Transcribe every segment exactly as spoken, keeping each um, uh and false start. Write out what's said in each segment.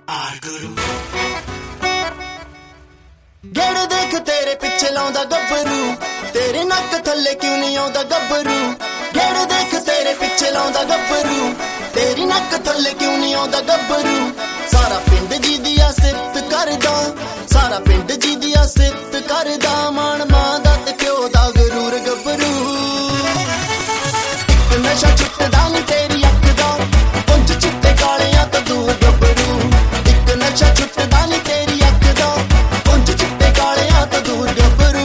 ਗੇੜ ਦੇਖ ਤੇਰੇ ਪਿੱਛੇ ਲਾਉਂਦਾ ਗੱਭਰੂ, ਤੇਰੇ ਨੱਕ ਥੱਲੇ ਕਿਉਂ ਨਹੀਂ ਆਉਂਦਾ ਗੱਭਰੂ। ਗੇੜ ਦੇਖ ਤੇਰੇ ਪਿੱਛੇ ਲਾਉਂਦਾ ਗੱਭਰੂ, ਤੇਰੀ ਨੱਕ ਥੱਲੇ ਕਿਉਂ ਨਹੀਂ ਆਉਂਦਾ ਗੱਭਰੂ। ਸਾਰਾ ਪਿੰਡ ਜੀ ਦੀ ਆ ਸਿਫਤ ਕਰਦਾ, ਸਾਰਾ ਪਿੰਡ ਜੀ ਦੀ ਆ ਸਿਫਤ ਕਰਦਾ। ਮਾਣ ਮਾਂ ਦਾ ਤੇ ਪਿਓ ਦਾ ਗਰੂਰ ਗੱਭਰੂ। ਇੱਕ ਨਸ਼ਾ ਛੁੱਟਦਾ ਨੀ ਤੇਰੀ ਅੱਖ ਦਾ, ਪੁੰਜ ਚਿੱਟੇ ਕਾਲਿਆਂ ਤੋਂ ਦੂਰ ਗੱਭਰੂ। ਇੱਕ ਨਸ਼ਾ ਛੁੱਟਦਾ ਨੀ ਤੇਰੀ ਅੱਖ ਦਾ, ਪੁੰਜ ਚਿੱਟੇ ਕਾਲਿਆਂ ਤੋਂ ਦੂਰ ਗੱਭਰੂ।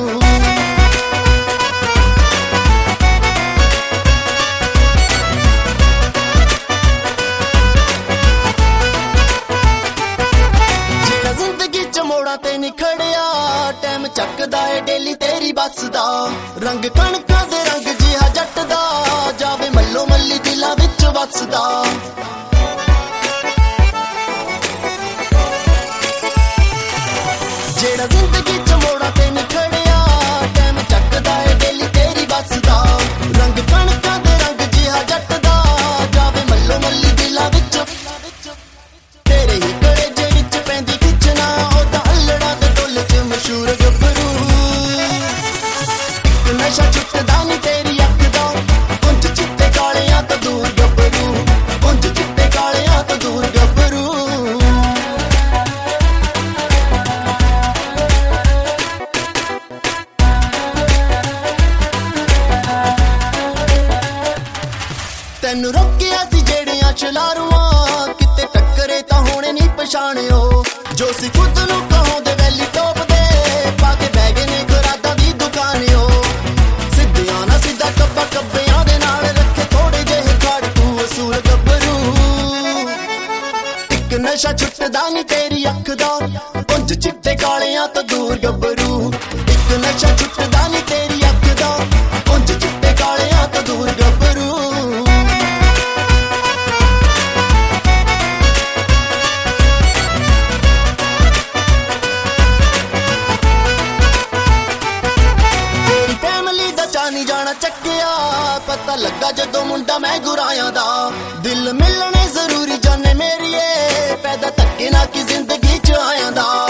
ਜਿਹੜਾ ਜ਼ਿੰਦਗੀ ਚ ਮੋੜਾਂ ਤੇ ਨੀ ਖੜਿਆ, ਟਾਈਮ ਚੱਕਦਾ ਏ ਡੇਲੀ ਤੇਰੀ ਬੱਸ ਦਾ। ਰੰਗ ਕਣਕਾਂ ਦੇ ਰੰਗ ਜਿਹਾ ਜੱਟ ਦਾ, ਜਾਵੇ ਮੱਲੋ ਮੱਲੀ ਦਿਲਾਂ ਵਿੱਚ ਵੱਸਦਾ। ਜਿਹੜਾ ਜ਼ਿੰਦਗੀ ਚ ਮੋੜਾਂ ਤੇ ਨੀ ਖੜਿਆ, ਟਾਈਮ ਚੱਕਦਾ ਏ ਡੇਲੀ ਤੇਰੀ ਬੱਸ ਦਾ। ਰੰਗ ਕਣਕਾਂ ਦੇ ਰੰਗ ਜਿਹਾ ਜੱਟ ਦਾ, ਜਾਵੇ ਮੱਲੋ ਮੱਲੀ ਦਿਲਾਂ ਵਿੱਚ। ਤੇਰੇ ਹੀ ਕਲੇਜੇ ਵਿੱਚ ਪੈਂਦੀ ਖਿੱਚਣਾ, ਉਹਦਾ ਅਲੜਾ ਤੇ ਢੋਲ ਚ ਮਸ਼ਹੂਰ ਗੱਭਰੂ। ਇੱਕ ਨਸ਼ਾ ਛੁੱਟਦਾ ਨੀ ਤੇਰੀ ਅੱਖ ਦਾ, ਪੁੰਜ ਚਿੱਟੇ ਕਾਲਿਆਂ ਤੋਂ ਦੂਰ ਗੱਭਰੂ। ਪੁੰਜ ਚਿੱਟੇ ਕਾਲਿਆਂ ਤੋਂ ਦੂਰ ਗੱਭਰੂ। ਤੈਨੂੰ ਰੋਕਿਆ ਸੀ ਜਿਹੜੀਆਂ ਛਲਾਰੂਆਂ, ਕਿਤੇ ਟੱਕਰੇ ਤਾਂ ਹੋਣੇ ਨਹੀਂ ਪਛਾਣਿਓ। ਜੋ ਸੀ ਖੁਦ ਨੂੰ ਕਹਾਉਂਦੇ ਵੈਲੀ ਟੋਪ ਦੇ, ਪਾ ਕੇ ਬਹਿ ਗਏ ਨੇ ਖੁਰਾਦਾਂ ਦੀ ਦੁਕਾਨਿਓ। ਸਿੱਧਿਆਂ ਨਾ ਸਿੱਧਾ ਕੱਬਾ ਕੱਬਿਆਂ ਦੇ ਨਾਲ ਰੱਖੇ ਥੋੜੇ ਜਿਹੇ ਖਾੜਕੂ ਅਸੂਲ ਗੱਭਰੂ। ਇੱਕ ਨਸ਼ਾ ਛੁੱਟਦਾ ਨੀ ਤੇਰੀ ਅੱਖ ਦਾ, ਪੁੰਜ ਚਿੱਟੇ ਕਾਲਿਆਂ ਤੋਂ ਦੂਰ ਗੱਭਰੂ। ਇੱਕ ਨਸ਼ਾ ਛੁੱਟਦਾ ਨੀ ਤੇਰੀ ਅੱਖ ਦਾ, ਪੁੰਜ ਚਿੱਟੇ ਕਾਲਿਆਂ ਤੋਂ ਦੂਰ ਗੱਭਰੂ। ਨੀ ਜਾਣਾ ਚੱਕਿਆ, ਪਤਾ ਲੱਗਾ ਜਦੋਂ ਮੁੰਡਾ ਮੈਂ ਗੁਰਾਇਆ ਦਾ। ਦਿਲ ਮਿਲਣੇ ਜ਼ਰੂਰੀ ਜਾਨੇ ਮੇਰੀਏ, ਪੈਦਾ ਧੱਕੇ ਨਾ ਕੀ ਜ਼ਿੰਦਗੀ ਚ ਆਇਆ ਦਾ।